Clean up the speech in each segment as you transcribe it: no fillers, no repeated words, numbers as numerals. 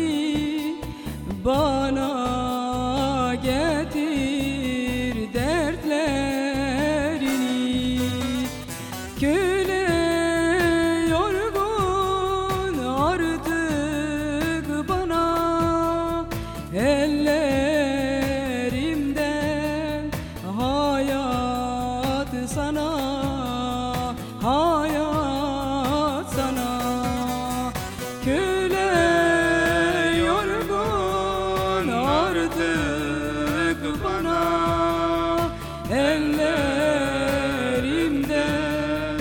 bana getir dertlerini. Köle yorgun artık bana, ellerimden hayat sana, hayat sana. Köle yorgun artık bana, ellerimden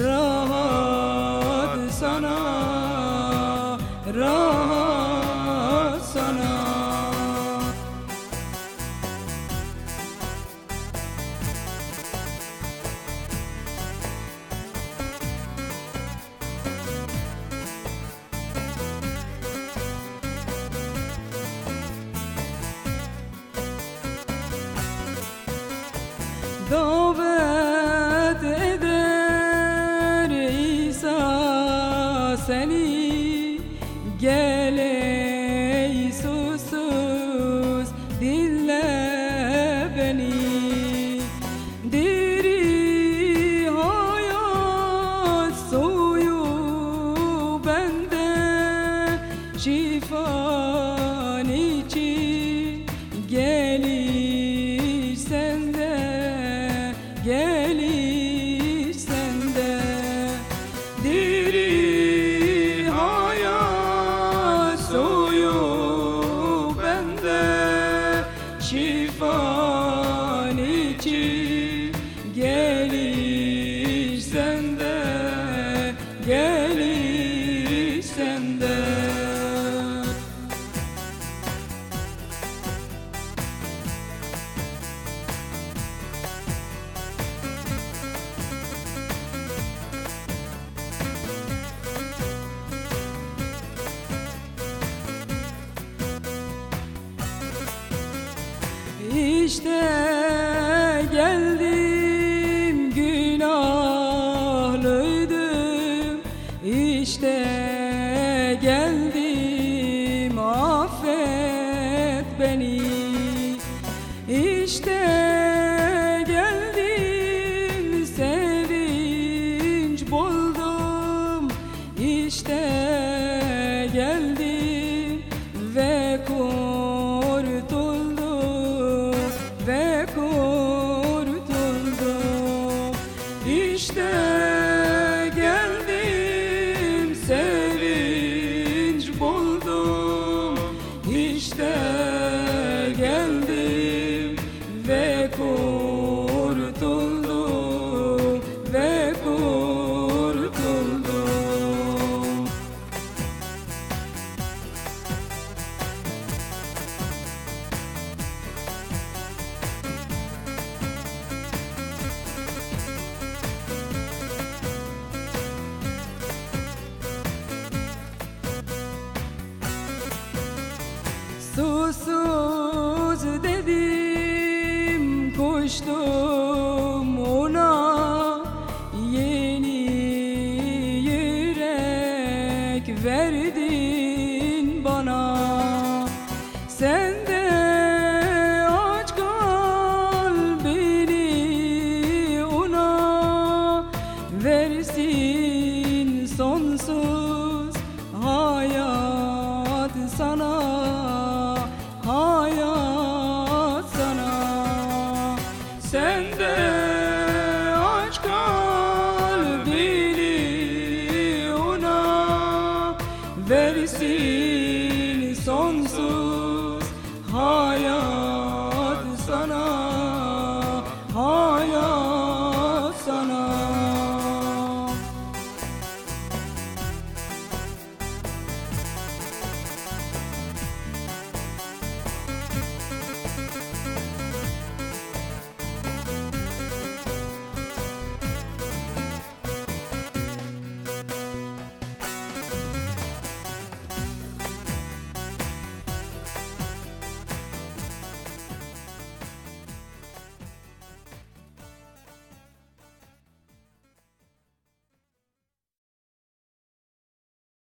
rahat sana, rahat sana. Davet eder İsa seni, gel ey susuz dinle beni. Diri hayat suyu bende, şifan için gelir sende, gelir sende. Diri hayat suyu bende, şifan için gelir sende, gelir sende. İşte geldim, günahlıydım. İşte geldim, affet beni. İşte geldim, sevinç buldum. İşte geldim ve kurtuldum, ve kurtuldum. İşte geldim, sevinç buldum. İşte geldim ve kurtuldum, ve kurtuldum. Susuz dedim, koştum